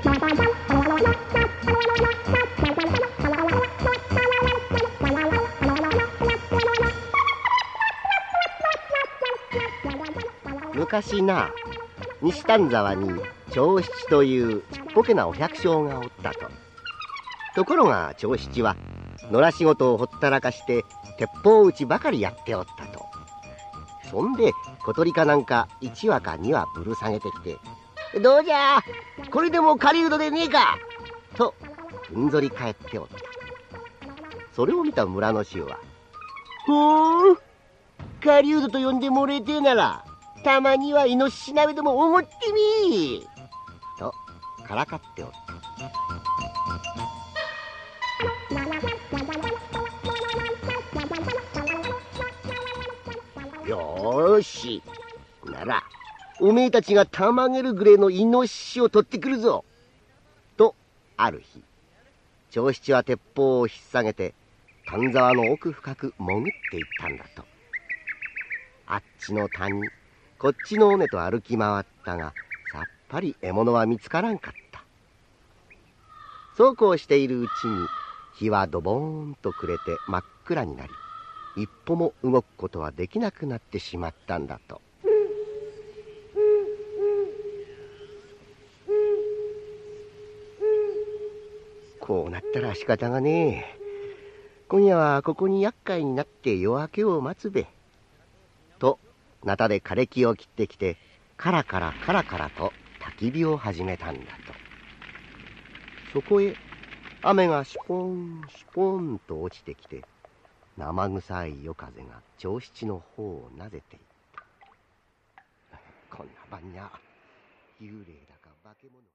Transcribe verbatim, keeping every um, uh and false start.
昔な、西丹沢に長七というちっぽけなお百姓がおったと。ところが長七は野良仕事をほったらかして鉄砲撃ちばかりやっておったと。そんで小鳥かなんか一羽か二羽ぶる下げてきて「どうじゃこれでも狩人でねえか」とふんぞり返っておった。それを見た村の衆は「ほう狩人と呼んでもれえてえならたまにはイノシシ鍋でもおごってみー」とからかっておった。よーし、ならおめえたちがたまげるぐれえのイノシシを取ってくるぞ。とある日、長七は鉄砲を引っ提げて丹沢の奥深く潜っていったんだと。あっちの谷こっちの尾根と歩き回ったが、さっぱり獲物は見つからんかった。そうこうしているうちに日はドボーンと暮れて真っ暗になり、一歩も動くことはできなくなってしまったんだと。こうなったら仕方がねえ。今夜はここに厄介になって夜明けを待つべ。とナタで枯れ木を切ってきてカラカラカラカラと焚き火を始めたんだと。そこへ雨がシュポンシュポンと落ちてきて、生臭い夜風が長七の方をなでていった。こんな晩にゃ幽霊だか化け物